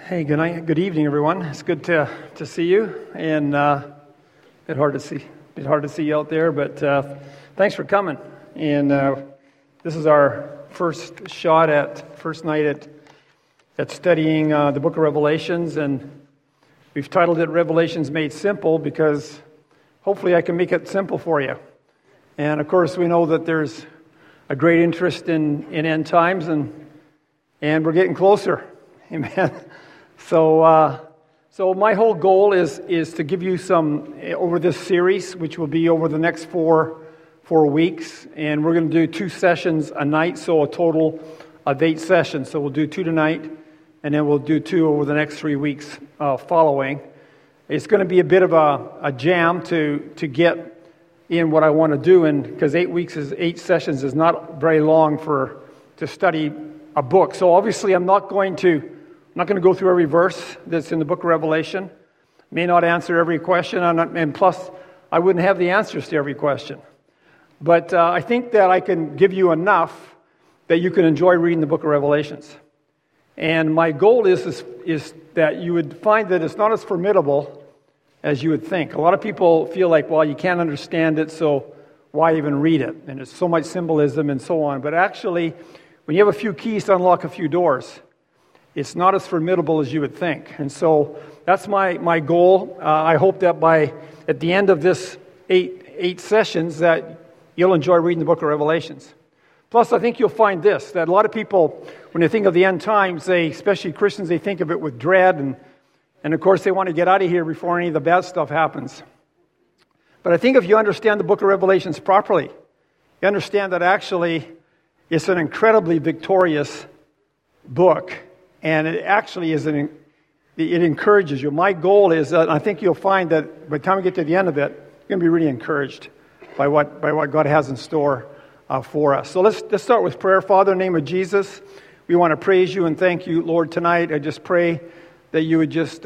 Hey, good night, good evening, everyone. It's good to see you, and bit hard to see you out there, but thanks for coming. And this is our first night at studying the Book of Revelations, and we've titled it "Revelations Made Simple" because hopefully I can make it simple for you. And of course, we know that there's a great interest in end times, and we're getting closer. Amen. So my whole goal is to give you some over this series, which will be over the next four weeks, and we're going to do 2 sessions a night, so a total of 8 sessions. So we'll do 2 tonight, and then we'll do 2 over the next 3 weeks following. It's going to be a bit of a jam to get in what I want to do, and because 8 sessions is not very long to study a book. So obviously, I'm not going to go through every verse that's in the book of Revelation. May not answer every question, and plus, I wouldn't have the answers to every question. But I think that I can give you enough that you can enjoy reading the book of Revelations. And my goal is that you would find that it's not as formidable as you would think. A lot of people feel like, well, you can't understand it, so why even read it? And there's so much symbolism and so on. But actually, when you have a few keys to unlock a few doors, it's not as formidable as you would think. And so that's my goal. I hope that at the end of this eight sessions that you'll enjoy reading the book of Revelations. Plus, I think you'll find that a lot of people, when they think of the end times, especially Christians, they think of it with dread, and of course they want to get out of here before any of the bad stuff happens. But I think if you understand the book of Revelations properly, you understand that actually it's an incredibly victorious book. And it actually it encourages you. My goal is that I think you'll find that by the time we get to the end of it, you're going to be really encouraged by what God has in store for us. So let's start with prayer. Father, in the name of Jesus, we want to praise you and thank you, Lord, tonight. I just pray that you would just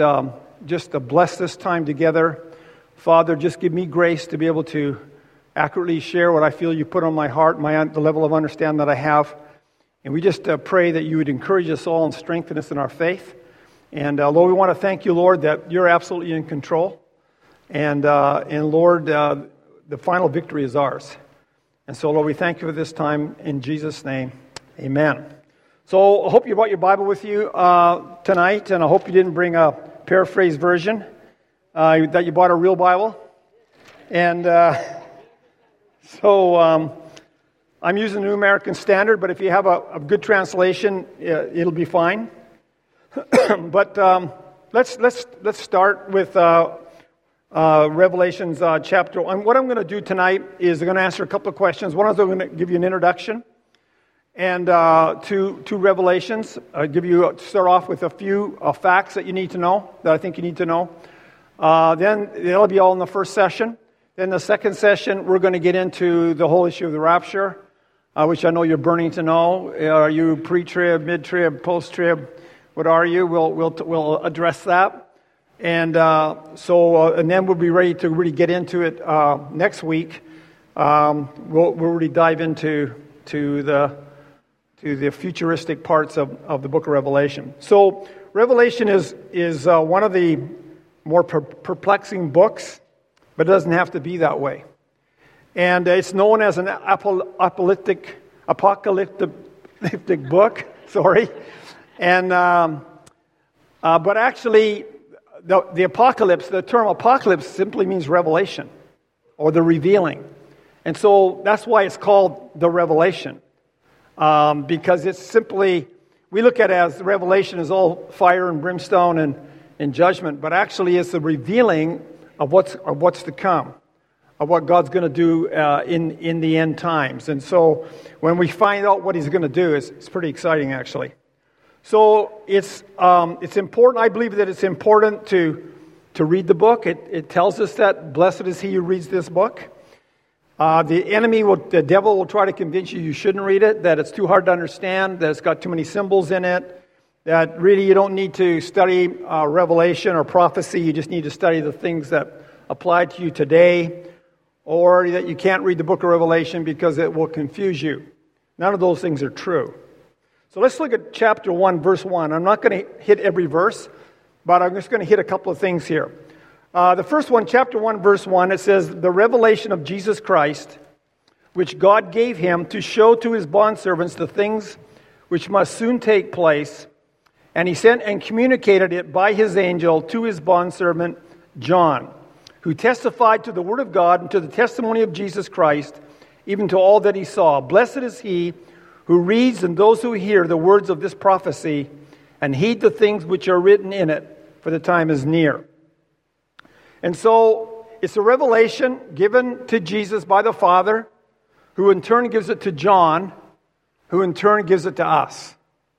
bless this time together. Father, just give me grace to be able to accurately share what I feel you put on my heart, the level of understanding that I have. And we just pray that you would encourage us all and strengthen us in our faith. And Lord, we want to thank you, Lord, that you're absolutely in control. And Lord, the final victory is ours. And so, Lord, we thank you for this time in Jesus' name. Amen. So I hope you brought your Bible with you tonight, and I hope you didn't bring a paraphrased version, that you bought a real Bible. And I'm using the New American Standard, but if you have a good translation, it'll be fine. But let's start with Revelations chapter 1. What I'm going to do tonight is I'm going to answer a couple of questions. One is I'm going to give you an introduction and to Revelations. Start off with a few facts that you need to know, that I think you need to know. Then it'll be all in the first session. Then the second session, we're going to get into the whole issue of the rapture, which I know you're burning to know. Are you pre-trib, mid-trib, post-trib? What are you? We'll address that. And and then we'll be ready to really get into it next week. We'll really dive into the futuristic parts of the book of Revelation. So Revelation is one of the more perplexing books, but it doesn't have to be that way. And it's known as an apocalyptic book. Sorry, and but actually, the apocalypse, the term apocalypse, simply means revelation or the revealing, and so that's why it's called the Revelation, because it's simply, we look at it as the revelation is all fire and brimstone and judgment, but actually it's the revealing of what's to come, of what God's going to do in the end times. And so when we find out what he's going to do, it's pretty exciting, actually. So it's important. I believe that it's important to read the book. It tells us that blessed is he who reads this book. The devil will try to convince you shouldn't read it, that it's too hard to understand, that it's got too many symbols in it, that really you don't need to study Revelation or prophecy. You just need to study the things that apply to you today, or that you can't read the book of Revelation because it will confuse you. None of those things are true. So let's look at chapter 1, verse 1. I'm not going to hit every verse, but I'm just going to hit a couple of things here. The first one, chapter 1, verse 1, it says, the revelation of Jesus Christ, which God gave him to show to his bondservants the things which must soon take place. And he sent and communicated it by his angel to his bondservant John, who testified to the word of God and to the testimony of Jesus Christ, even to all that he saw. Blessed is he who reads and those who hear the words of this prophecy and heed the things which are written in it, for the time is near. And so it's a revelation given to Jesus by the Father, who in turn gives it to John, who in turn gives it to us.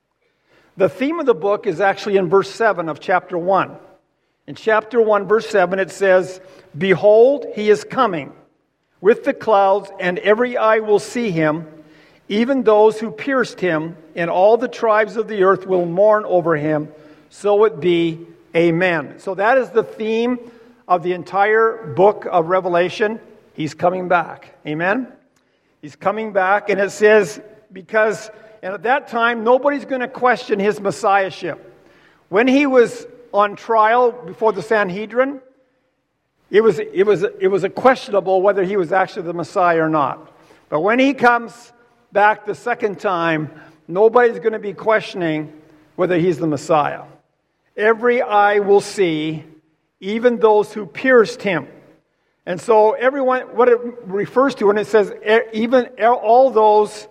The theme of the book is actually in verse 7 of chapter 1. In chapter 1, verse 7, it says, behold, he is coming with the clouds, and every eye will see him, even those who pierced him, and all the tribes of the earth will mourn over him. So it be. Amen. So that is the theme of the entire book of Revelation. He's coming back. Amen? He's coming back, and it says, because and at that time, nobody's going to question his messiahship. When he was on trial before the Sanhedrin, it was a questionable whether he was actually the Messiah or not. But when he comes back the second time, nobody's going to be questioning whether he's the Messiah. Every eye will see, even those who pierced him. And so everyone, what it refers to when it says even those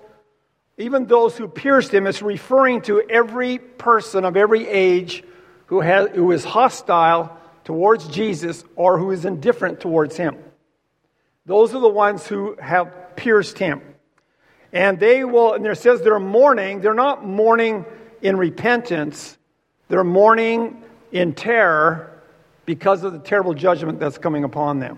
who pierced him, it's referring to every person of every age who is hostile towards Jesus or who is indifferent towards him. Those are the ones who have pierced him. And it says they're mourning. They're not mourning in repentance. They're mourning in terror because of the terrible judgment that's coming upon them.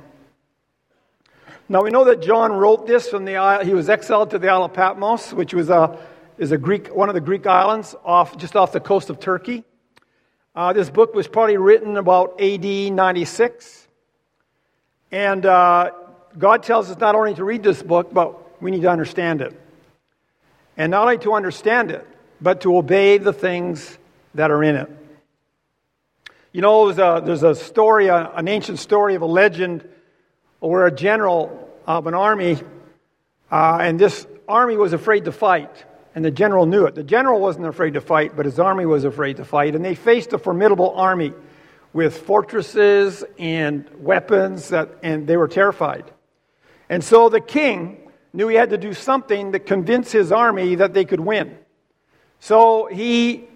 Now we know that John wrote this from he was exiled to the Isle of Patmos, which was one of the Greek islands just off the coast of Turkey. This book was probably written about AD 96. And God tells us not only to read this book, but we need to understand it. And not only to understand it, but to obey the things that are in it. You know, there's a story, an ancient story of a legend where a general of an army, and this army was afraid to fight, and the general knew it. The general wasn't afraid to fight, but his army was afraid to fight, and they faced a formidable army with fortresses and weapons, and they were terrified. And so the king knew he had to do something to convince his army that they could win. So he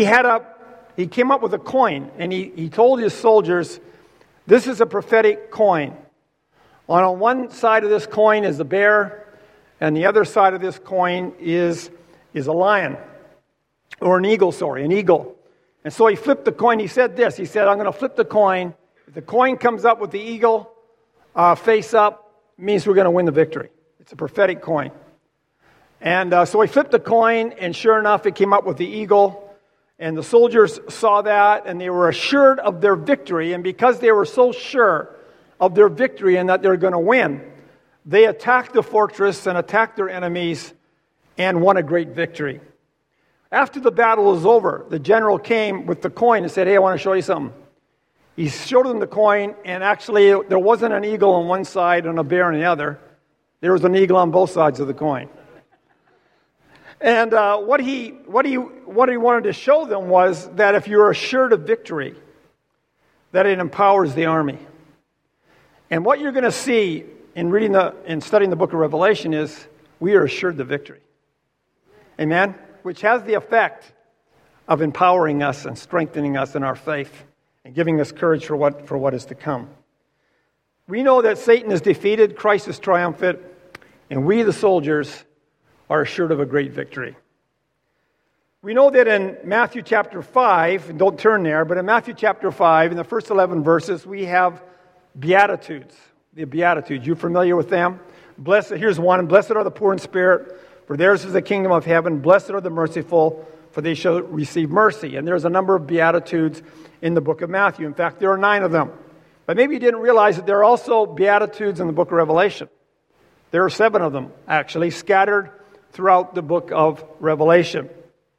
came up with a coin, and he told his soldiers, this is a prophetic coin. On one side of this coin is a bear, and the other side of this coin is a lion, or an eagle. And so he flipped the coin. He said this. He said, I'm going to flip the coin. If the coin comes up with the eagle face up, it means we're going to win the victory. It's a prophetic coin. And so he flipped the coin, and sure enough, it came up with the eagle. And the soldiers saw that, and they were assured of their victory. And because they were so sure of their victory and that they're going to win, they attacked the fortress and attacked their enemies and won a great victory. After the battle was over, the general came with the coin and said, hey, I want to show you something. He showed them the coin, and actually there wasn't an eagle on one side and a bear on the other. There was an eagle on both sides of the coin. And what he wanted to show them was that if you're assured of victory, that it empowers the army. And what you're going to see in reading and studying the book of Revelation is we are assured the victory. Amen? Which has the effect of empowering us and strengthening us in our faith and giving us courage for what is to come. We know that Satan is defeated, Christ is triumphant, and we, the soldiers, are assured of a great victory. We know that in Matthew chapter 5, and don't turn there, but in Matthew chapter 5, in the first 11 verses, we have Beatitudes. The Beatitudes. You familiar with them? Here's one. Blessed are the poor in spirit, for theirs is the kingdom of heaven. Blessed are the merciful, for they shall receive mercy. And there's a number of Beatitudes in the book of Matthew. In fact, there are 9 of them. But maybe you didn't realize that there are also Beatitudes in the book of Revelation. There are 7 of them, actually, scattered throughout the book of Revelation.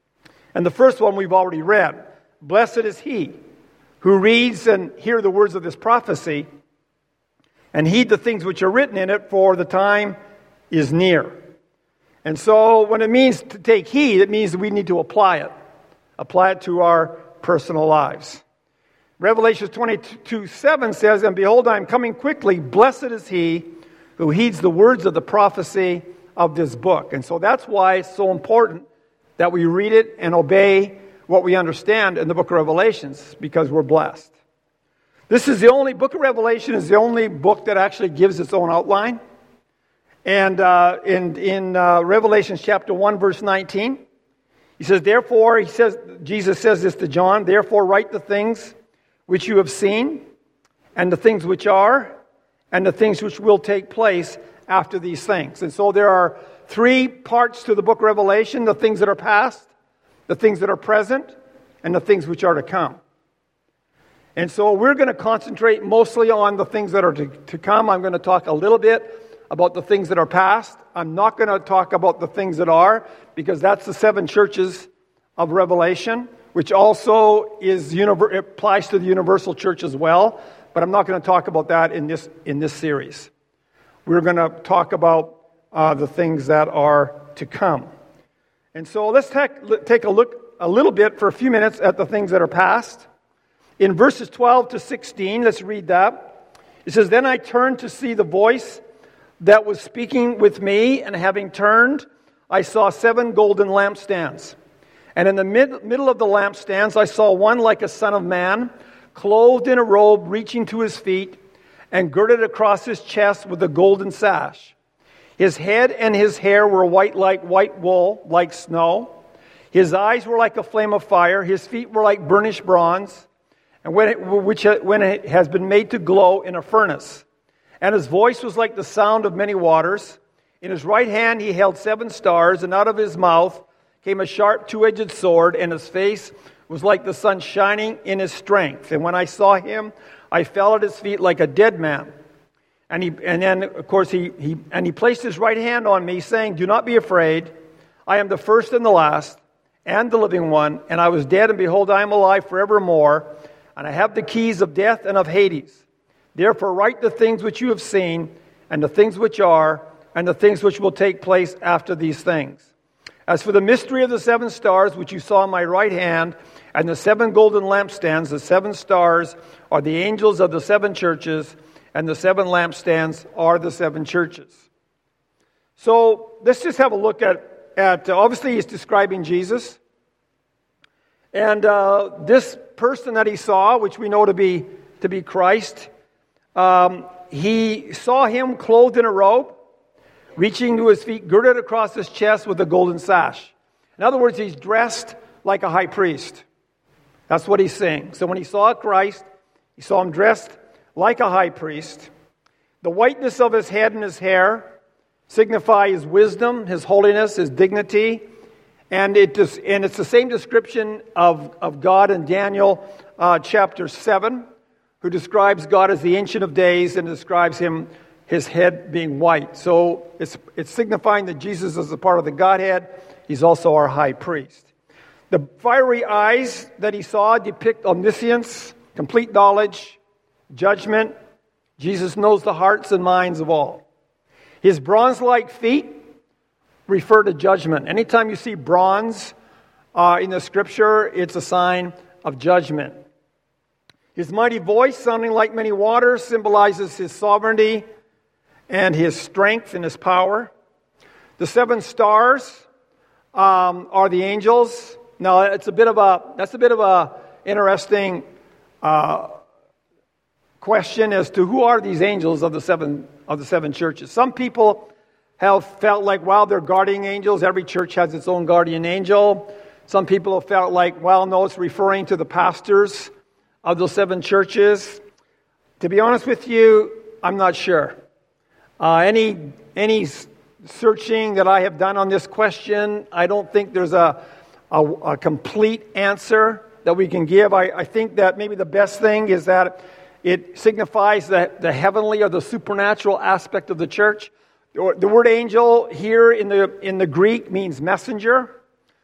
And the first one we've already read. Blessed is he who reads and hear the words of this prophecy and heed the things which are written in it, for the time is near. And so when it means to take heed, it means that we need to apply it to our personal lives. Revelation 22:7 says, and behold, I am coming quickly. Blessed is he who heeds the words of the prophecy of this book. And so that's why it's so important that we read it and obey what we understand in the book of Revelations, because we're blessed. This is the only book of Revelation is the only book that actually gives its own outline. And in Revelation chapter 1, verse 19, he says, therefore, Jesus says this to John, therefore write the things which you have seen, and the things which are, and the things which will take place after these things. And so there are three parts to the book of Revelation: the things that are past, the things that are present, and the things which are to come. And so we're going to concentrate mostly on the things that are to come. I'm going to talk a little bit about the things that are past. I'm not going to talk about the things that are, because that's the seven churches of Revelation, which also applies to the universal church as well. But I'm not going to talk about that in this series. We're going to talk about the things that are to come. And so let's take a look a little bit for a few minutes at the things that are past. In verses 12 to 16, let's read that. It says, then I turned to see the voice that was speaking with me, and having turned, I saw 7 golden lampstands. And in the middle of the lampstands, I saw one like a son of man, clothed in a robe reaching to his feet, and girded across his chest with a golden sash. His head and his hair were white like white wool, like snow. His eyes were like a flame of fire. His feet were like burnished bronze, and when it has been made to glow in a furnace. And his voice was like the sound of many waters. In his right hand he held 7 stars, and out of his mouth came a sharp 2-edged sword, and his face was like the sun shining in his strength. And when I saw him, I fell at his feet like a dead man. And then, of course, he placed his right hand on me, saying, do not be afraid. I am the first and the last, and the living one. And I was dead, and behold, I am alive forevermore. And I have the keys of death and of Hades. Therefore write the things which you have seen, and the things which are, and the things which will take place after these things. As for the mystery of the 7 stars which you saw in my right hand, and the 7 golden lampstands, the 7 stars are the angels of the 7 churches, and the 7 lampstands are the 7 churches. So let's just have a look at obviously he's describing Jesus. And this person that he saw, which we know to be Christ, he saw him clothed in a robe, reaching to his feet, girded across his chest with a golden sash. In other words, he's dressed like a high priest. That's what he's saying. So when he saw Christ, he saw him dressed like a high priest. The whiteness of his head and his hair signify his wisdom, his holiness, his dignity. And it's the same description of God in Daniel chapter 7, who describes God as the Ancient of Days and describes his head being white. So it's signifying that Jesus is a part of the Godhead. He's also our high priest. The fiery eyes that he saw depict omniscience, complete knowledge, judgment. Jesus knows the hearts and minds of all. His bronze-like feet refer to judgment. Anytime you see bronze in the Scripture, it's a sign of judgment. His mighty voice, sounding like many waters, symbolizes his sovereignty and his strength and his power. The 7 stars are the angels. Now, that's a bit of a interesting question as to who are these angels of the seven churches. Some people have felt like, wow, they're guardian angels. Every church has its own guardian angel. Some people have felt like, well, no, it's referring to the pastors of those 7 churches. To be honest with you, I'm not sure. Any searching that I have done on this question, I don't think there's a complete answer that we can give. I think that maybe the best thing is that it signifies the heavenly or the supernatural aspect of the church. The word angel here in the Greek means messenger.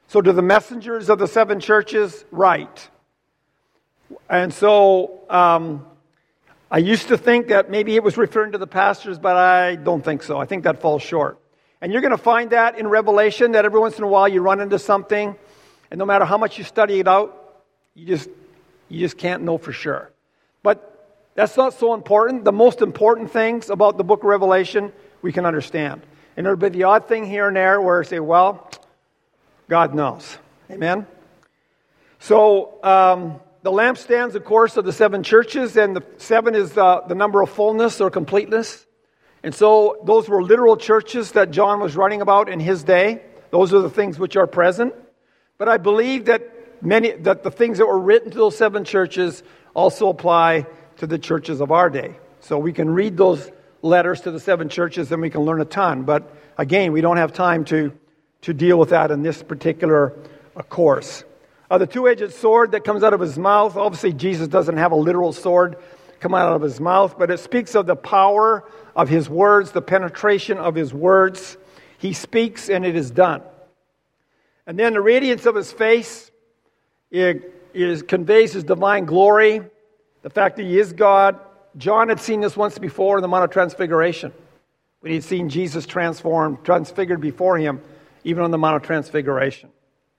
So to the messengers of the 7 churches, write. And so I used to think that maybe it was referring to the pastors, but I don't think so. I think that falls short. And you're going to find that in Revelation, that every once in a while you run into something, and no matter how much you study it out, you just can't know for sure. But that's not so important. The most important things about the book of Revelation, we can understand. And there'll be the odd thing here and there where I say, well, God knows. Amen? So, the lampstands, of course, are the 7 churches, and the 7 is the number of fullness or completeness. And so those were literal churches that John was writing about in his day. Those are the things which are present. But I believe that the things that were written to those 7 churches also apply to the churches of our day. So we can read those letters to the 7 churches and we can learn a ton. But again, we don't have time to deal with that in this particular course. The 2-edged sword that comes out of his mouth. Obviously, Jesus doesn't have a literal sword come out of his mouth, but it speaks of the power of his words, the penetration of his words. He speaks and it is done. And then the radiance of his face conveys his divine glory, the fact that he is God. John had seen this once before in the Mount of Transfiguration, when he had seen Jesus transfigured before him, even on the Mount of Transfiguration.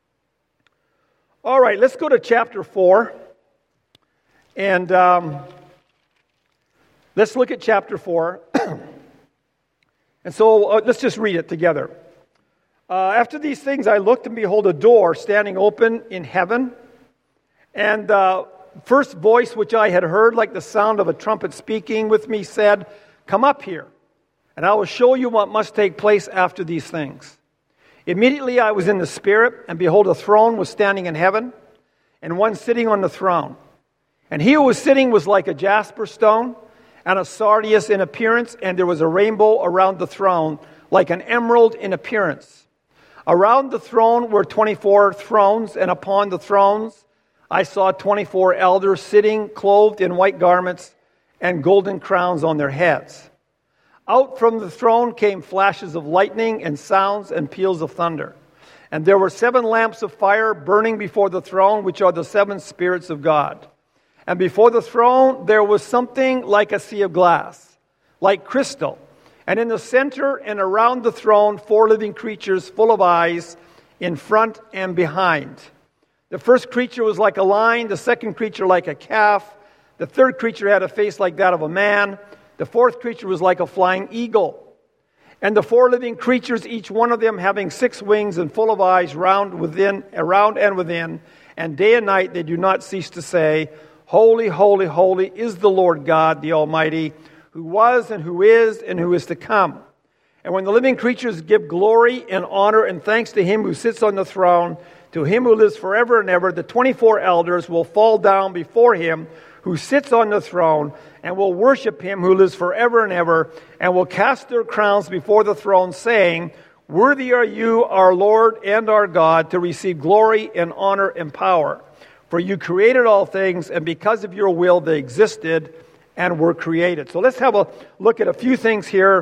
All right, let's go to chapter 4. And let's look at chapter 4. And so let's just read it together. After these things I looked, and behold, a door standing open in heaven. And the first voice which I had heard, like the sound of a trumpet speaking with me, said, "Come up here, and I will show you what must take place after these things." Immediately I was in the Spirit, and behold, a throne was standing in heaven, and one sitting on the throne. And he who was sitting was like a jasper stone, and a sardius in appearance, and there was a rainbow around the throne, like an emerald in appearance. Around the throne were 24 thrones, and upon the thrones I saw 24 elders sitting, clothed in white garments, and golden crowns on their heads. Out from the throne came flashes of lightning and sounds and peals of thunder. And there were 7 lamps of fire burning before the throne, which are the 7 spirits of God. And before the throne there was something like a sea of glass, like crystal. And in the center and around the throne 4 living creatures full of eyes in front and behind. The first creature was like a lion, the second creature like a calf. The third creature had a face like that of a man. The fourth creature was like a flying eagle. And the 4 living creatures, each one of them having 6 wings and full of eyes around and within, and day and night they do not cease to say, "Holy, holy, holy is the Lord God, the Almighty, who was and who is to come." And when the living creatures give glory and honor and thanks to him who sits on the throne, to him who lives forever and ever, the 24 elders will fall down before him who sits on the throne, and will worship him who lives forever and ever, and will cast their crowns before the throne, saying, "Worthy are you, our Lord and our God, to receive glory and honor and power. For you created all things, and because of your will they existed and were created." So let's have a look at a few things here.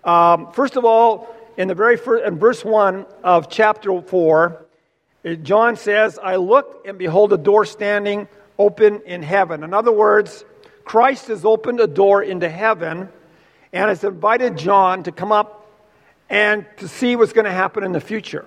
First of all, in verse 1 of chapter 4, John says, "I looked, and behold, a door standing open in heaven." In other words, Christ has opened a door into heaven and has invited John to come up and to see what's going to happen in the future.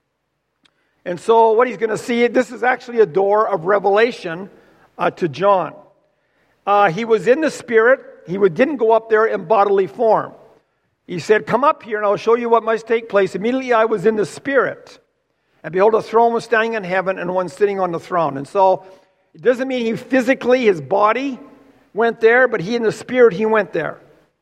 And so what he's going to see, this is actually a door of revelation to John. He was in the Spirit. He didn't go up there in bodily form. He said, "Come up here and I'll show you what must take place." Immediately I was in the Spirit. And behold, a throne was standing in heaven and one sitting on the throne. And so it doesn't mean he physically, his body went there, but he in the Spirit, he went there.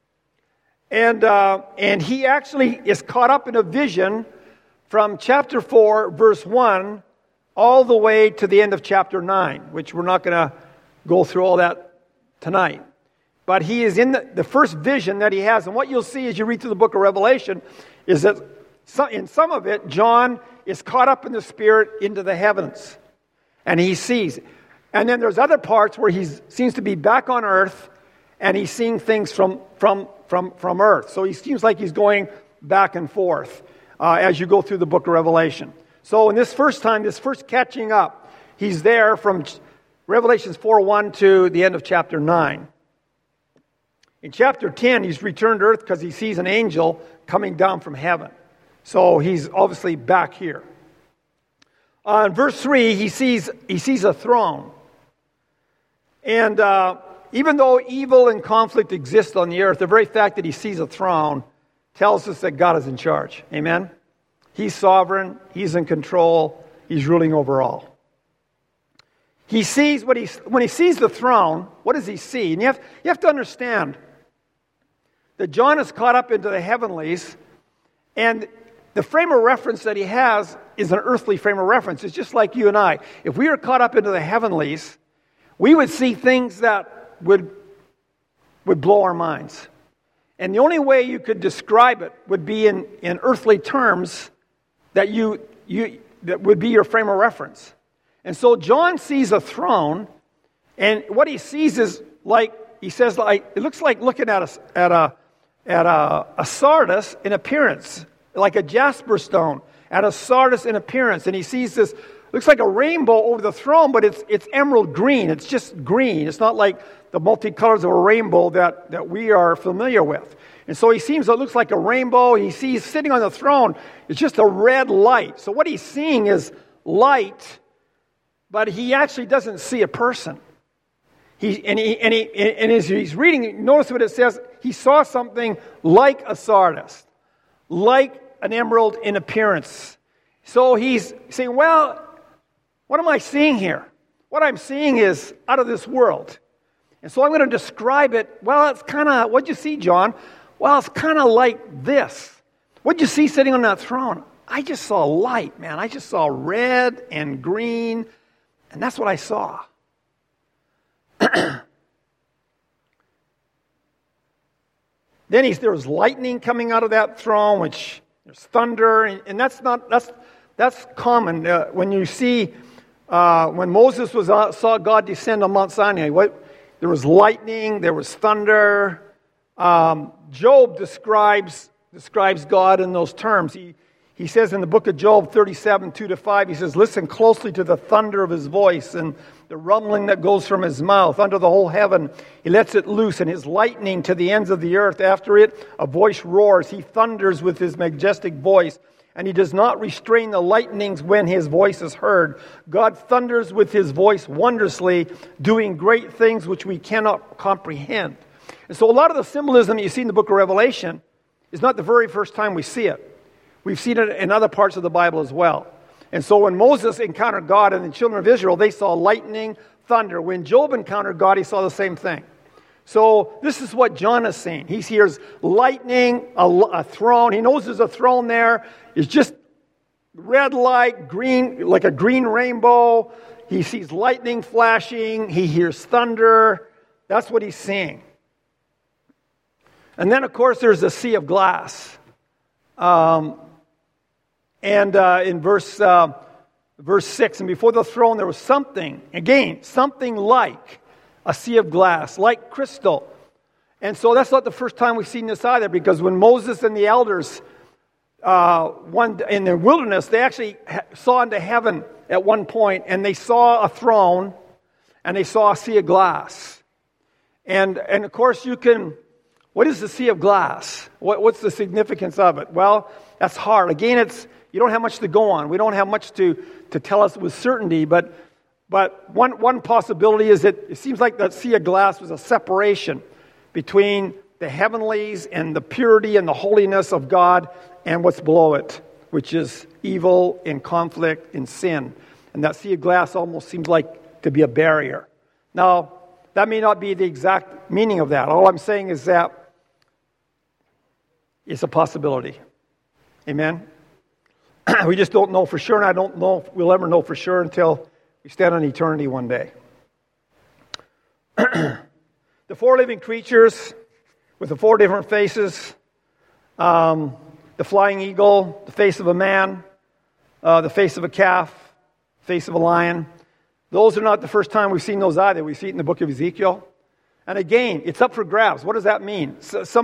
And he actually is caught up in a vision from chapter 4, verse 1, all the way to the end of chapter 9, which we're not going to go through all that tonight. But he is in the first vision that he has. And what you'll see as you read through the book of Revelation is that in some of it, John is caught up in the Spirit into the heavens. And he sees. And then there's other parts where he seems to be back on earth, and he's seeing things from earth. So he seems like he's going back and forth as you go through the book of Revelation. So in this first catching up, he's there from Revelations 4:1 to the end of chapter 9. In chapter 10, he's returned to earth because he sees an angel coming down from heaven. So he's obviously back here. In verse 3, he sees a throne. And even though evil and conflict exist on the earth, the very fact that he sees a throne tells us that God is in charge. Amen? He's sovereign. He's in control. He's ruling over all. He sees when he sees the throne, what does he see? And you have to understand that John is caught up into the heavenlies, and the frame of reference that he has is an earthly frame of reference. It's just like you and I. If we were caught up into the heavenlies, we would see things that would blow our minds. And the only way you could describe it would be in earthly terms that that would be your frame of reference. And so John sees a throne, and what he sees is it looks like looking at a sardis in appearance, like a jasper stone, at a sardis in appearance. And he sees this, looks like a rainbow over the throne, but it's emerald green. It's just green. It's not like the multicolors of a rainbow that we are familiar with. And so it looks like a rainbow. He sees sitting on the throne, it's just a red light. So what he's seeing is light, but he actually doesn't see a person. As he's reading, notice what it says. He saw something like a sardis, like an emerald in appearance. So he's saying, well, what am I seeing here? What I'm seeing is out of this world. And so I'm going to describe it. Well, it's kind of, what'd you see, John? Well, it's kind of like this. What'd you see sitting on that throne? I just saw light, man. I just saw red and green, and that's what I saw. Then there was lightning coming out of that throne, which there's thunder, and that's common when you see when Moses saw God descend on Mount Sinai. There was lightning, there was thunder. Job describes God in those terms. He says in the book of Job 37, 2-5, he says, listen closely to the thunder of his voice and the rumbling that goes from his mouth. Under the whole heaven, he lets it loose, and his lightning to the ends of the earth. After it, a voice roars. He thunders with his majestic voice, and he does not restrain the lightnings when his voice is heard. God thunders with his voice wondrously, doing great things which we cannot comprehend. And so a lot of the symbolism that you see in the book of Revelation is not the very first time we see it. We've seen it in other parts of the Bible as well. And so when Moses encountered God and the children of Israel, they saw lightning, thunder. When Job encountered God, he saw the same thing. So this is what John is saying. He hears lightning, a throne. He knows there's a throne there. It's just red light, green, like a green rainbow. He sees lightning flashing. He hears thunder. That's what he's seeing. And then, of course, there's a sea of glass. In verse 6, and before the throne there was something like a sea of glass, like crystal. And so that's not the first time we've seen this either, because when Moses and the elders in the wilderness, they actually saw into heaven at one point, and they saw a throne, and they saw a sea of glass. And of course what is the sea of glass? What's the significance of it? Well, that's hard. Again, you don't have much to go on. We don't have much to tell us with certainty, but one possibility is that it seems like that sea of glass was a separation between the heavenlies and the purity and the holiness of God and what's below it, which is evil and conflict and sin. And that sea of glass almost seems like to be a barrier. Now, that may not be the exact meaning of that. All I'm saying is that it's a possibility. Amen? We just don't know for sure, and I don't know if we'll ever know for sure until we stand on eternity one day. The four living creatures with the four different faces, the flying eagle, the face of a man, the face of a calf, face of a lion. Those are not the first time we've seen those either. We see it in the book of Ezekiel. And again, it's up for grabs. What does that mean?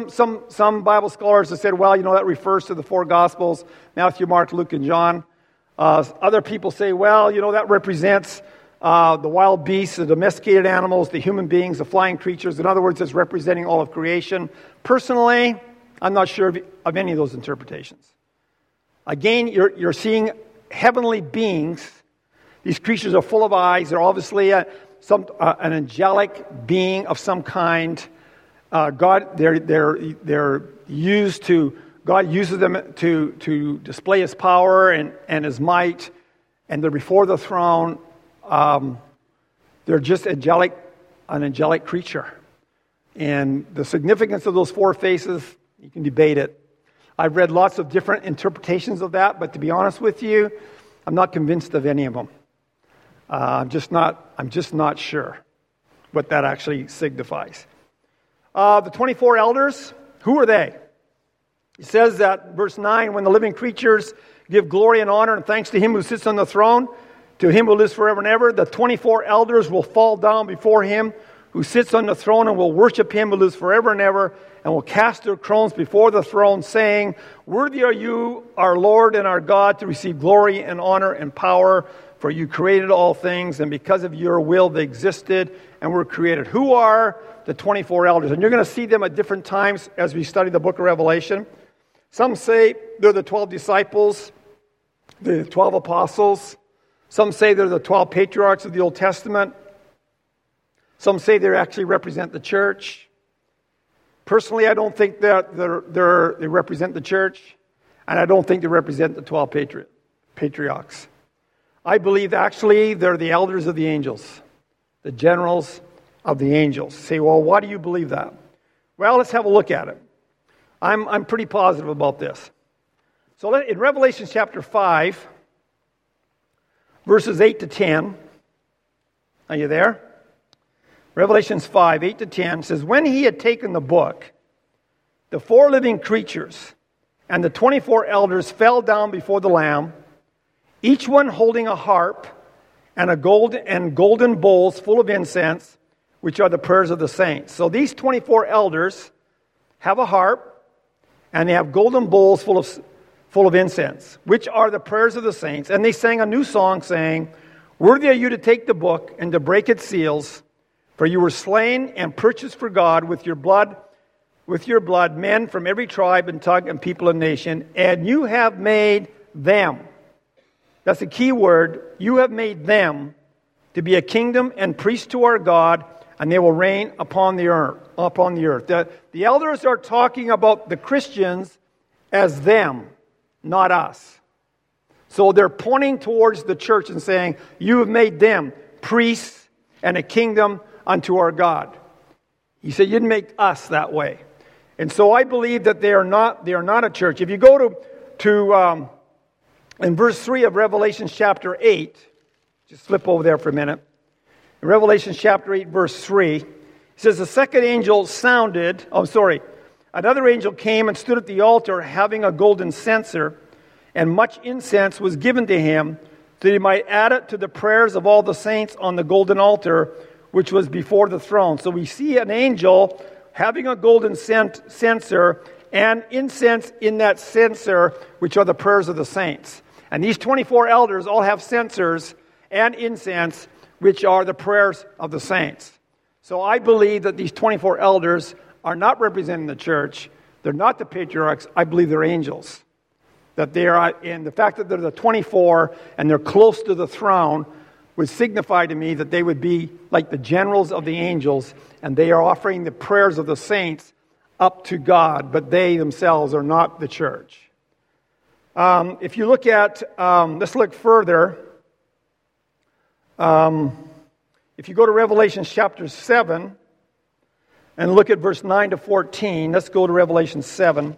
Some Bible scholars have said, well, that refers to the four Gospels, Matthew, Mark, Luke, and John. Other people say, well, that represents the wild beasts, the domesticated animals, the human beings, the flying creatures. In other words, it's representing all of creation. Personally, I'm not sure of any of those interpretations. Again, you're seeing heavenly beings. These creatures are full of eyes. They're obviously an angelic being of some kind. God uses them to display His power and His might, and they're before the throne. They're just an angelic creature. And the significance of those four faces, you can debate it. I've read lots of different interpretations of that, but to be honest with you, I'm not convinced of any of them. I'm just not sure what that actually signifies. The 24 elders, who are they? It says that, verse 9, when the living creatures give glory and honor and thanks to Him who sits on the throne, to Him who lives forever and ever, the 24 elders will fall down before Him who sits on the throne and will worship Him who lives forever and ever, and will cast their crowns before the throne, saying, worthy are you, our Lord and our God, to receive glory and honor and power, for you created all things, and because of your will they existed and were created. Who are the 24 elders? And you're going to see them at different times as we study the book of Revelation. Some say they're the 12 disciples, the 12 apostles. Some say they're the 12 patriarchs of the Old Testament. Some say they actually represent the church. Personally, I don't think that they represent the church, and I don't think they represent the 12 patriarchs. I believe actually they're the elders of the angels, the generals of the angels. Say, well, why do you believe that? Well, let's have a look at it. I'm pretty positive about this. So in Revelation chapter 5, verses 8 to 10, are you there? Revelations 5, 8 to 10 says, when He had taken the book, the four living creatures and the 24 elders fell down before the Lamb, each one holding a harp and golden bowls full of incense, which are the prayers of the saints. So these 24 elders have a harp, and they have golden bowls full of incense, which are the prayers of the saints. And they sang a new song, saying, worthy are you to take the book and to break its seals, for you were slain and purchased for God with your blood, men from every tribe and tongue and people and nation, and you have made them. That's the key word. You have made them to be a kingdom and priests to our God, and they will reign upon the earth. The elders are talking about the Christians as them, not us. So they're pointing towards the church and saying, you have made them priests and a kingdom unto our God. He said, you didn't make us that way. And so I believe that they are not a church. If you go to in verse 3 of Revelation chapter 8, just flip over there for a minute. In Revelation chapter 8, verse 3, it says, the second angel sounded, another angel came and stood at the altar having a golden censer, and much incense was given to him, that he might add it to the prayers of all the saints on the golden altar, which was before the throne. So we see an angel having a golden censer and incense in that censer, which are the prayers of the saints. And these 24 elders all have censers and incense, which are the prayers of the saints. So I believe that these 24 elders are not representing the church. They're not the patriarchs. I believe they're angels. That they are, and the fact that they're the 24 and they're close to the throne would signify to me that they would be like the generals of the angels, and they are offering the prayers of the saints up to God, but they themselves are not the church. If you look at, let's look further. If you go to Revelation chapter 7 and look at verse 9 to 14, let's go to Revelation 7,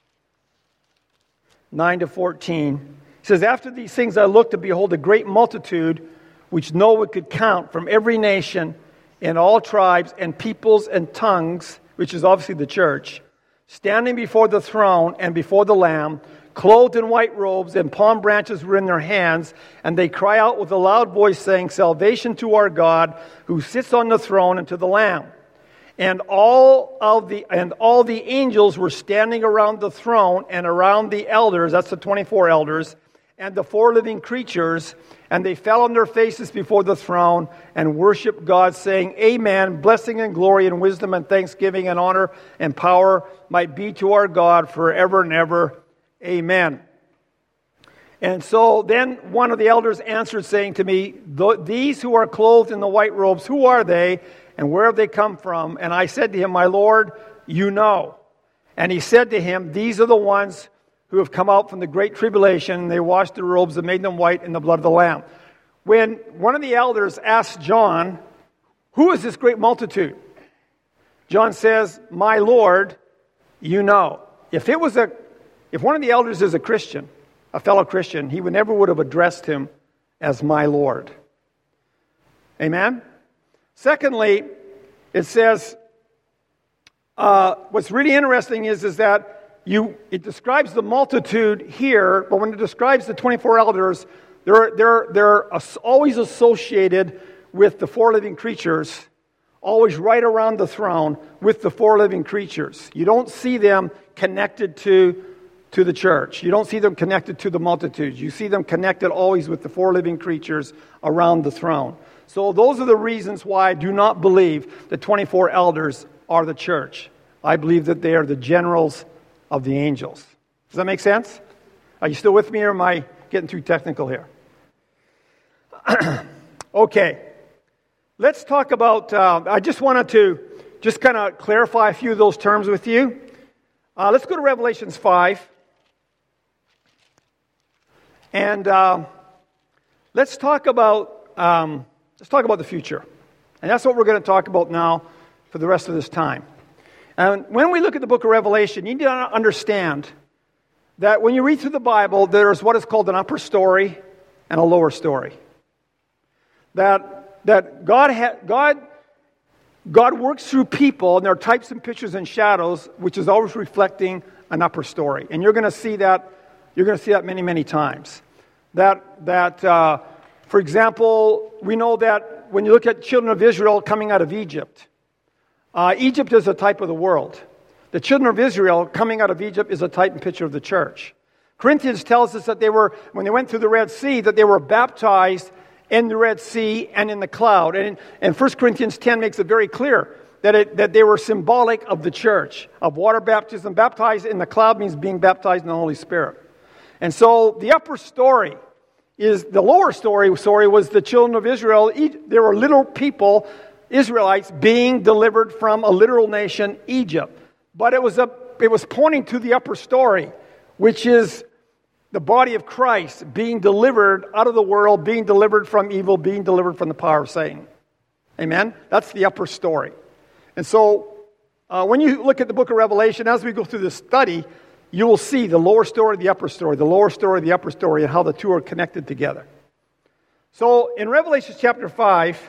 9 to 14. It says, after these things I looked, to behold a great multitude, which no one could count, from every nation and all tribes and peoples and tongues, which is obviously the church, standing before the throne and before the Lamb, clothed in white robes, and palm branches were in their hands, and they cry out with a loud voice, saying, salvation to our God, who sits on the throne, and to the Lamb. And all the angels were standing around the throne and around the elders, that's the 24 elders, and the four living creatures, and they fell on their faces before the throne and worshiped God, saying, Amen, blessing and glory and wisdom and thanksgiving and honor and power might be to our God forever and ever. Amen. And so then one of the elders answered, saying to me, These who are clothed in the white robes, who are they, and where have they come from? And I said to him, My Lord, you know. And he said to him, These are the ones who have come out from the great tribulation, and they washed their robes and made them white in the blood of the Lamb. When one of the elders asked John, Who is this great multitude? John says, My Lord, you know. If one of the elders is a Christian, a fellow Christian, he would have addressed him as my Lord. Amen? Secondly, it says, what's really interesting is that it describes the multitude here, but when it describes the 24 elders, they're always associated with the four living creatures, always right around the throne with the four living creatures. You don't see them connected to the church. You don't see them connected to the multitudes. You see them connected always with the four living creatures around the throne. So those are the reasons why I do not believe the 24 elders are the church. I believe that they are the generals of the angels. Does that make sense? Are you still with me, or am I getting too technical here? Okay. Let's talk about, I just wanted to just kind of clarify a few of those terms with you. Let's go to Revelations 5. And let's talk about the future. And that's what we're going to talk about now for the rest of this time. And when we look at the book of Revelation, you need to understand that when you read through the Bible, there's what is called an upper story and a lower story. That God works through people, and there are types and pictures and shadows, which is always reflecting an upper story. And you're going to see that. You're going to see that many, many times. For example, we know that when you look at children of Israel coming out of Egypt, Egypt is a type of the world. The children of Israel coming out of Egypt is a type and picture of the church. Corinthians tells us that when they went through the Red Sea, that they were baptized in the Red Sea and in the cloud. And 1 Corinthians 10 makes it very clear that they were symbolic of the church, of water baptism. Baptized in the cloud means being baptized in the Holy Spirit. And so the upper story is, the lower story was the children of Israel. There were little people, Israelites, being delivered from a literal nation, Egypt. But it was pointing to the upper story, which is the body of Christ being delivered out of the world, being delivered from evil, being delivered from the power of Satan. Amen? That's the upper story. And so when you look at the book of Revelation, as we go through this study, you will see the lower story, the upper story, the lower story, the upper story, and how the two are connected together. So in Revelation chapter 5,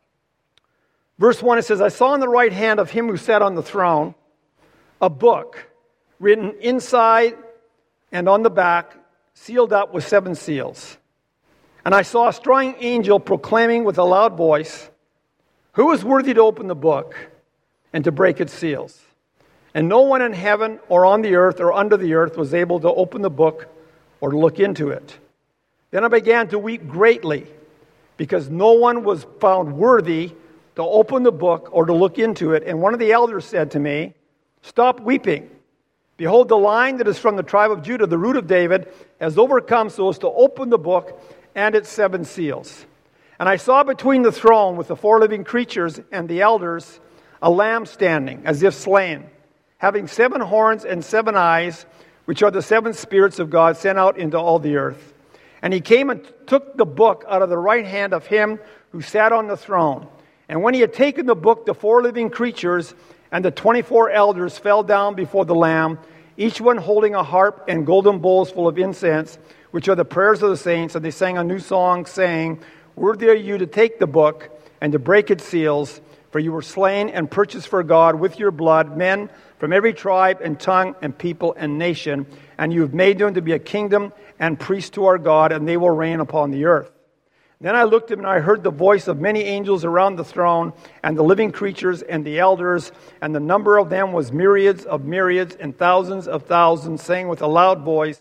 verse 1, it says, I saw in the right hand of him who sat on the throne a book written inside and on the back, sealed up with 7 seals. And I saw a strong angel proclaiming with a loud voice, Who is worthy to open the book and to break its seals? And no one in heaven or on the earth or under the earth was able to open the book or to look into it. Then I began to weep greatly, because no one was found worthy to open the book or to look into it. And one of the elders said to me, Stop weeping. Behold, the Lion that is from the tribe of Judah, the root of David, has overcome so as to open the book and its 7 seals. And I saw between the throne with the 4 living creatures and the elders a lamb standing, as if slain, having 7 horns and 7 eyes, which are the 7 spirits of God sent out into all the earth. And he came and took the book out of the right hand of him who sat on the throne. And when he had taken the book, the 4 living creatures and the 24 elders fell down before the Lamb, each one holding a harp and golden bowls full of incense, which are the prayers of the saints. And they sang a new song, saying, Worthy are you to take the book and to break its seals, for you were slain and purchased for God with your blood men from every tribe and tongue and people and nation, and you have made them to be a kingdom and priests to our God, and they will reign upon the earth. Then I looked and I heard the voice of many angels around the throne, and the living creatures and the elders, and the number of them was myriads of myriads and thousands of thousands, saying with a loud voice,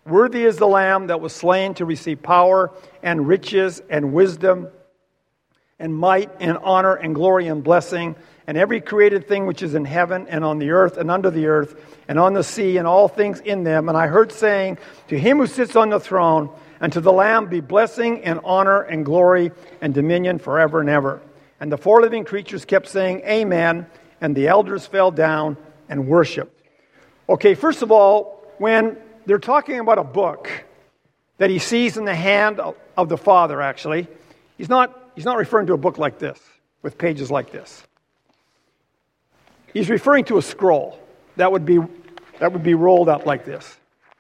Worthy is the Lamb that was slain to receive power and riches and wisdom and might and honor and glory and blessing, and every created thing which is in heaven and on the earth and under the earth and on the sea and all things in them. And I heard saying, to him who sits on the throne and to the Lamb be blessing and honor and glory and dominion forever and ever. And the four living creatures kept saying, Amen, and the elders fell down and worshiped. Okay, first of all, when they're talking about a book that he sees in the hand of the Father, actually, he's not referring to a book like this, with pages like this. He's referring to a scroll that would be rolled up like this.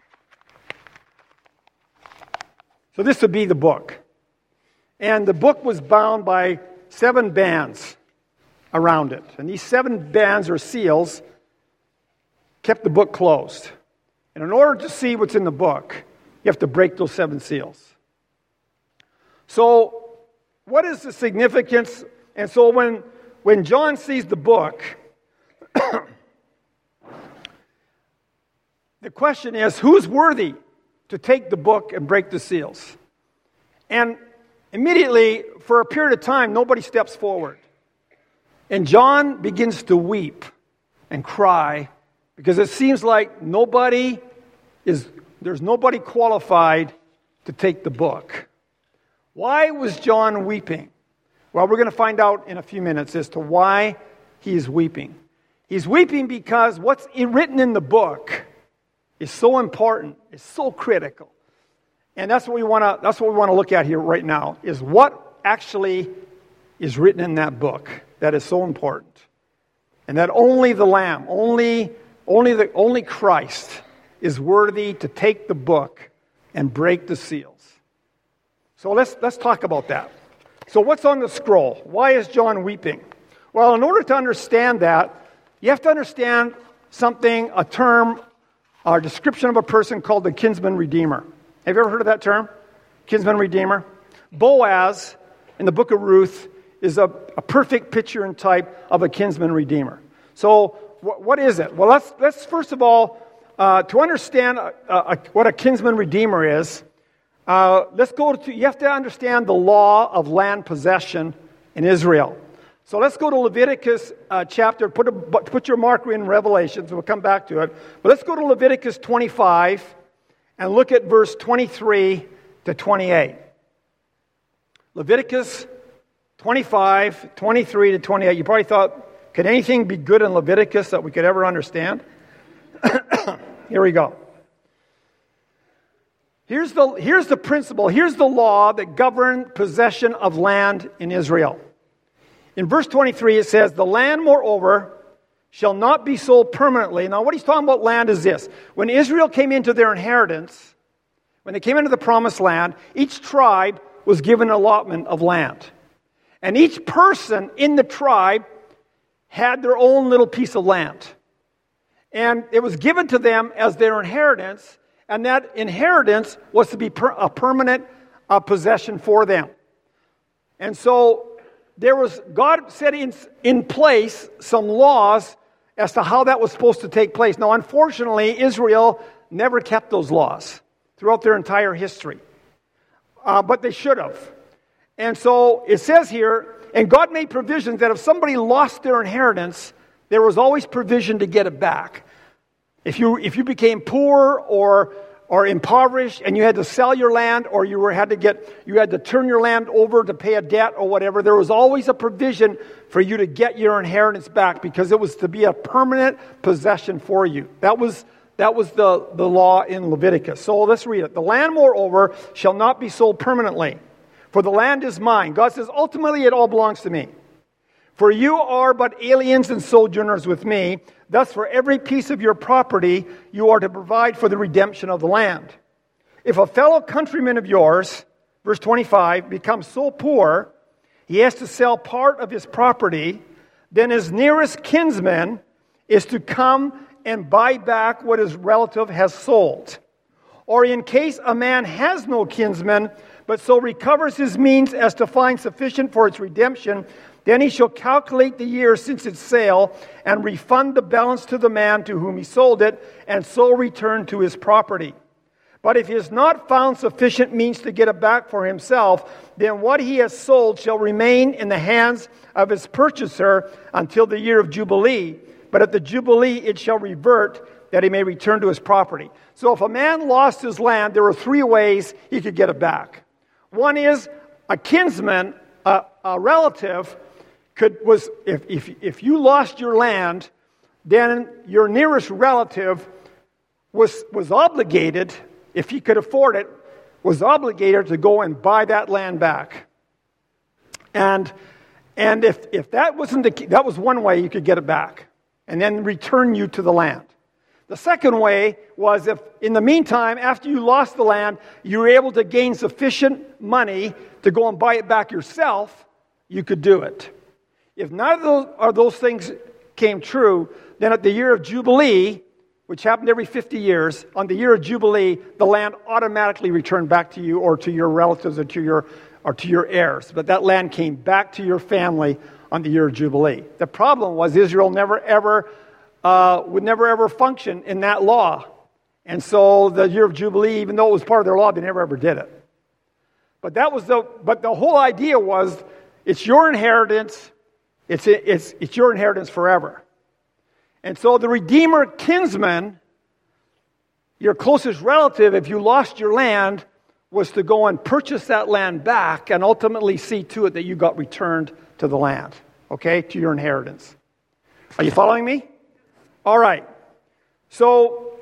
So this would be the book. And the book was bound by 7 bands around it. And these 7 bands or seals kept the book closed. And in order to see what's in the book, you have to break those 7 seals. So what is the significance? And so when John sees the book, the question is, who's worthy to take the book and break the seals? And immediately, for a period of time, nobody steps forward. And John begins to weep and cry because it seems like there's nobody qualified to take the book. Why was John weeping? Well, we're going to find out in a few minutes as to why he's weeping. He's weeping because what's written in the book is so important, is so critical. And that's what we want to look at here right now, is what actually is written in that book that is so important. And that only the Lamb, only Christ is worthy to take the book and break the seals. So let's talk about that. So what's on the scroll? Why is John weeping? Well, in order to understand that, you have to understand something, a term, a description of a person called the kinsman redeemer. Have you ever heard of that term? Kinsman redeemer? Boaz, in the book of Ruth, is a perfect picture and type of a kinsman redeemer. So what is it? Well, let's first of all, to understand what a kinsman redeemer is, you have to understand the law of land possession in Israel. So let's go to Leviticus chapter, put your marker in Revelations, we'll come back to it. But let's go to Leviticus 25 and look at verse 23 to 28. Leviticus 25, 23 to 28. You probably thought, could anything be good in Leviticus that we could ever understand? Here we go. Here's the principle, here's the law that governed possession of land in Israel. In verse 23 it says, the land, moreover, shall not be sold permanently. Now what he's talking about land is this. When Israel came into their inheritance, when they came into the promised land, each tribe was given an allotment of land. And each person in the tribe had their own little piece of land. And it was given to them as their inheritance, and that inheritance was to be a permanent possession for them. And so God set in place some laws as to how that was supposed to take place. Now, unfortunately, Israel never kept those laws throughout their entire history. But they should have. And so it says here, and God made provisions that if somebody lost their inheritance, there was always provision to get it back. If you became poor or impoverished and you had to sell your land, or you had to turn your land over to pay a debt or whatever, there was always a provision for you to get your inheritance back because it was to be a permanent possession for you. That was the law in Leviticus. So let's read it. The land, moreover, shall not be sold permanently, for the land is mine. God says, ultimately it all belongs to me. For you are but aliens and sojourners with me. Thus, for every piece of your property, you are to provide for the redemption of the land. If a fellow countryman of yours, verse 25, becomes so poor, he has to sell part of his property, then his nearest kinsman is to come and buy back what his relative has sold. Or in case a man has no kinsman, but so recovers his means as to find sufficient for its redemption, then he shall calculate the years since its sale and refund the balance to the man to whom he sold it, and so return to his property. But if he has not found sufficient means to get it back for himself, then what he has sold shall remain in the hands of his purchaser until the year of Jubilee. But at the Jubilee it shall revert, that he may return to his property. So if a man lost his land, there were three ways he could get it back. One is a kinsman, a relative, if you lost your land, then your nearest relative was obligated, if he could afford it, was obligated to go and buy that land back. And if that wasn't that was one way you could get it back, and then return you to the land. The second way was if, in the meantime, after you lost the land, you were able to gain sufficient money to go and buy it back yourself, you could do it. If none of those things came true, then at the year of Jubilee, which happened every 50 years, on the year of Jubilee, the land automatically returned back to you or to your relatives or to your heirs. But that land came back to your family on the year of Jubilee. The problem was Israel would never ever function in that law. And so the year of Jubilee, even though it was part of their law, they never ever did it. But the whole idea was it's your inheritance. It's your inheritance forever. And so the Redeemer kinsman, your closest relative, if you lost your land, was to go and purchase that land back and ultimately see to it that you got returned to the land, okay, to your inheritance. Are you following me? All right. So,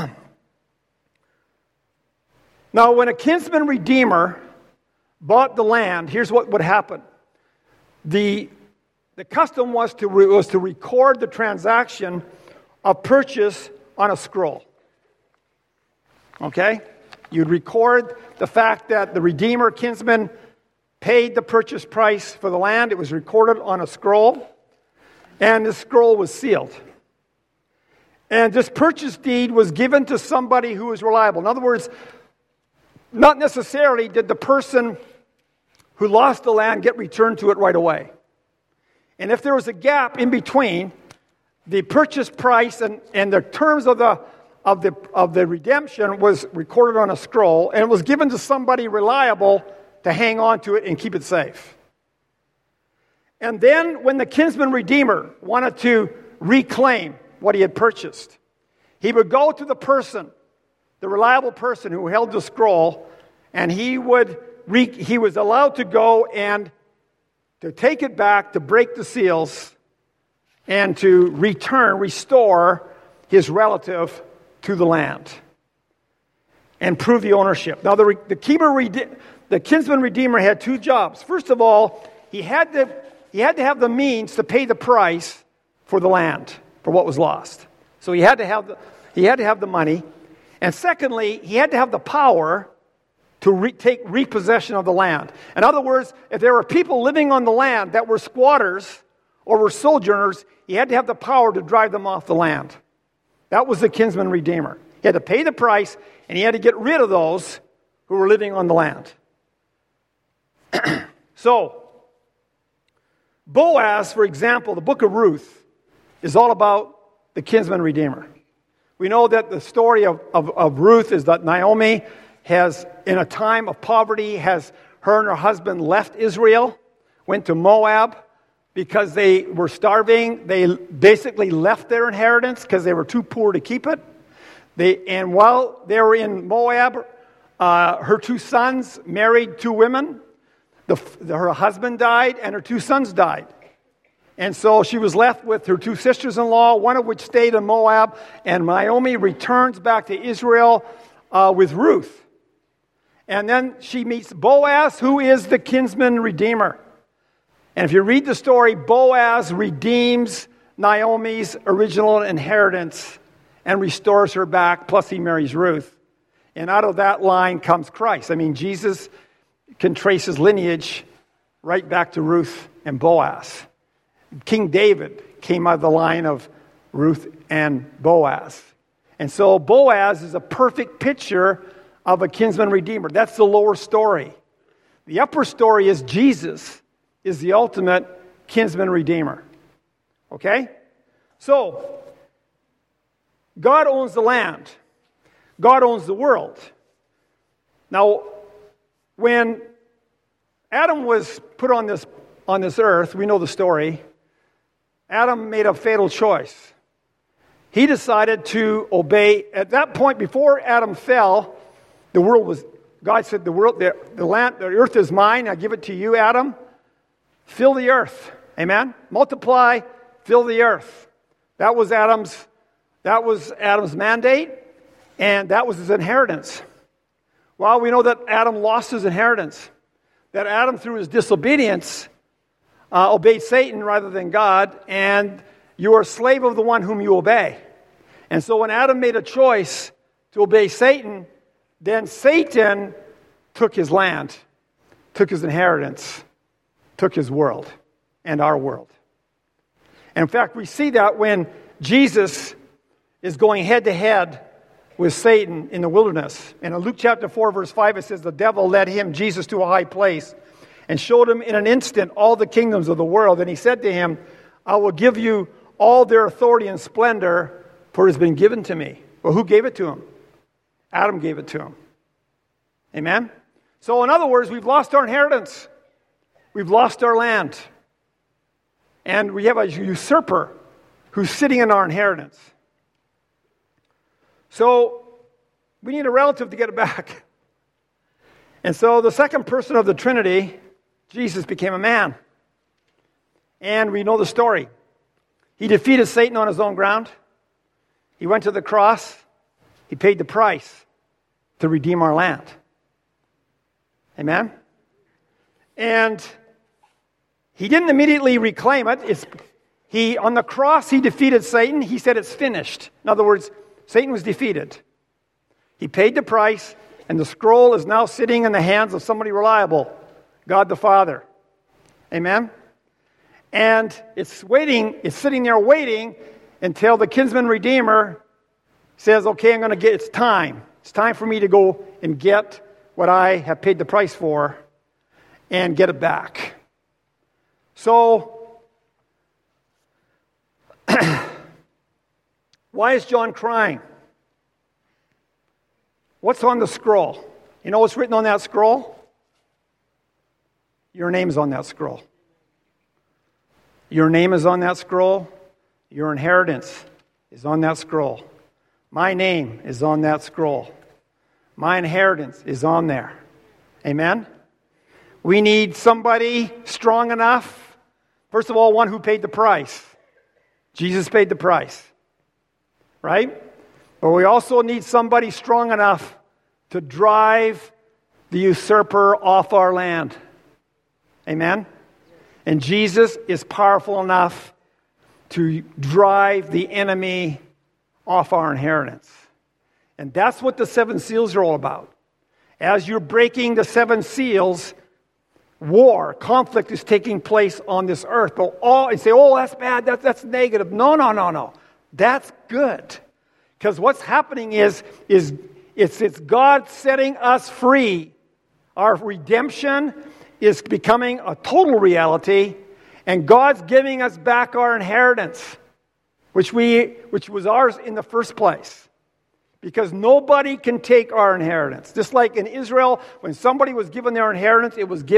now when a kinsman redeemer bought the land, here's what would happen. The custom was to record the transaction of purchase on a scroll. Okay? You'd record the fact that the Redeemer kinsman paid the purchase price for the land. It was recorded on a scroll, and the scroll was sealed. And this purchase deed was given to somebody who was reliable. In other words, not necessarily did the person who lost the land get returned to it right away. And if there was a gap in between the purchase price and the terms of the redemption was recorded on a scroll, and it was given to somebody reliable to hang on to it and keep it safe. And then when the kinsman redeemer wanted to reclaim what he had purchased, he would go to the person, the reliable person who held the scroll, and he was allowed to go and to take it back, to break the seals, and to restore his relative to the land and prove the ownership. Now, the kinsman redeemer had two jobs. First of all, he had to have the means to pay the price for the land, for what was lost. So he had to have the money, and secondly, he had to have the power to take repossession of the land. In other words, if there were people living on the land that were squatters or were sojourners, he had to have the power to drive them off the land. That was the kinsman redeemer. He had to pay the price, and he had to get rid of those who were living on the land. So, Boaz, for example, the book of Ruth, is all about the kinsman redeemer. We know that the story of Ruth is that Naomi has, in a time of poverty, her and her husband left Israel, went to Moab because they were starving. They basically left their inheritance because they were too poor to keep it. And while they were in Moab, her two sons married two women. Her husband died and her two sons died. And so she was left with her two sisters-in-law, one of which stayed in Moab, and Naomi returns back to Israel with Ruth. And then she meets Boaz, who is the kinsman redeemer. And if you read the story, Boaz redeems Naomi's original inheritance and restores her back, plus he marries Ruth. And out of that line comes Christ. I mean, Jesus can trace his lineage right back to Ruth and Boaz. King David came out of the line of Ruth and Boaz. And so Boaz is a perfect picture of a kinsman redeemer. That's the lower story. The upper story is Jesus is the ultimate kinsman redeemer. Okay? So, God owns the land. God owns the world. Now, when Adam was put on this earth, we know the story, Adam made a fatal choice. He decided to obey. At that point, before Adam fell, God said, the earth is mine, I give it to you, Adam. Fill the earth. Amen? Multiply, fill the earth. That was Adam's mandate, and that was his inheritance. Well, we know that Adam lost his inheritance. That Adam, through his disobedience, obeyed Satan rather than God, and you are a slave of the one whom you obey. And so when Adam made a choice to obey Satan, then Satan took his land, took his inheritance, took his world and our world. And in fact, we see that when Jesus is going head to head with Satan in the wilderness. And in Luke chapter 4, verse 5, it says, the devil led him, Jesus, to a high place and showed him in an instant all the kingdoms of the world. And he said to him, I will give you all their authority and splendor, for it has been given to me. Well, who gave it to him? Adam gave it to him. Amen? So in other words, we've lost our inheritance. We've lost our land. And we have a usurper who's sitting in our inheritance. So we need a relative to get it back. And so the second person of the Trinity, Jesus, became a man. And we know the story. He defeated Satan on his own ground. He went to the cross. He paid the price to redeem our land. Amen? And he didn't immediately reclaim it. On the cross, he defeated Satan. He said it's finished. In other words, Satan was defeated. He paid the price, and the scroll is now sitting in the hands of somebody reliable, God the Father. Amen? And it's sitting there waiting until the kinsman redeemer says, okay, it's time. It's time for me to go and get what I have paid the price for and get it back. So, why is John crying? What's on the scroll? You know what's written on that scroll? Your name is on that scroll. Your name is on that scroll. Your inheritance is on that scroll. My name is on that scroll. My inheritance is on there. Amen? We need somebody strong enough. First of all, one who paid the price. Jesus paid the price. Right? But we also need somebody strong enough to drive the usurper off our land. Amen? And Jesus is powerful enough to drive the enemy off our inheritance. And that's what the 7 seals are all about. As you're breaking the 7 seals, conflict is taking place on this earth. But you say, oh, that's bad, that's negative. No. That's good. Because what's happening is it's God setting us free. Our redemption is becoming a total reality, and God's giving us back our inheritance, which was ours in the first place. Because nobody can take our inheritance. Just like in Israel, when somebody was given their inheritance, it was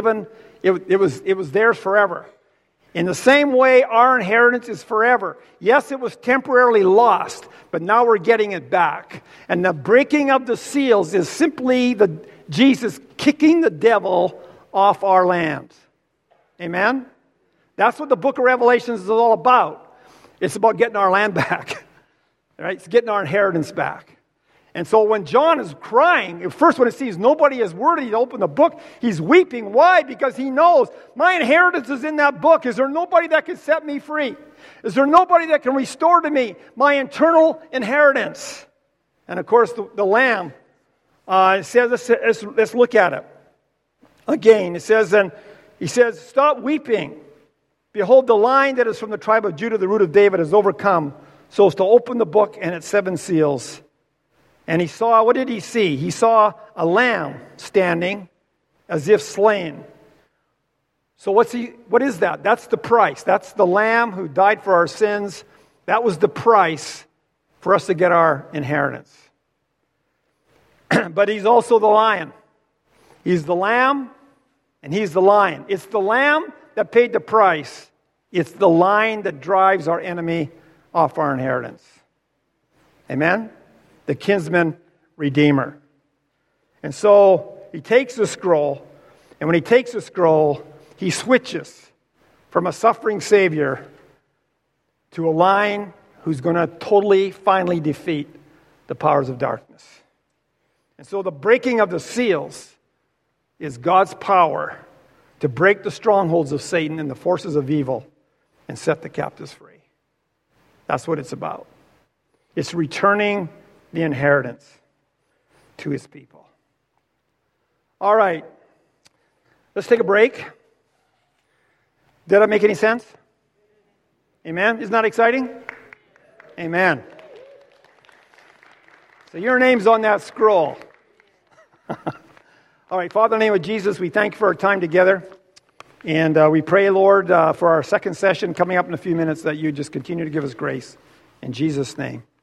theirs forever. In the same way, our inheritance is forever. Yes, it was temporarily lost, but now we're getting it back. And the breaking of the seals is simply Jesus kicking the devil off our land. Amen? That's what the book of Revelation is all about. It's about getting our land back. Right? It's getting our inheritance back. And so when John is crying, first when he sees nobody is worthy to open the book, he's weeping. Why? Because he knows my inheritance is in that book. Is there nobody that can set me free? Is there nobody that can restore to me my eternal inheritance? And of course, the Lamb says, let's look at it. Again, it says, stop weeping. Behold, the Lion that is from the tribe of Judah, the root of David, has overcome, so as to open the book and its 7 seals. And he saw, what did he see? He saw a lamb standing as if slain. So what is that? That's the price. That's the lamb who died for our sins. That was the price for us to get our inheritance. But he's also the lion. He's the lamb and he's the lion. It's the lamb that paid the price. It's the lion that drives our enemy off our inheritance. Amen? The kinsman redeemer. And so he takes the scroll, and when he takes the scroll, he switches from a suffering Savior to a lion who's going to totally, finally defeat the powers of darkness. And so the breaking of the seals is God's power to break the strongholds of Satan and the forces of evil and set the captives free. That's what it's about. It's returning the inheritance to his people. All right. Let's take a break. Did that make any sense? Amen? Isn't that exciting? Amen. So your name's on that scroll. All right, Father, in the name of Jesus, we thank you for our time together. And we pray, Lord, for our second session coming up in a few minutes, that you just continue to give us grace. In Jesus' name.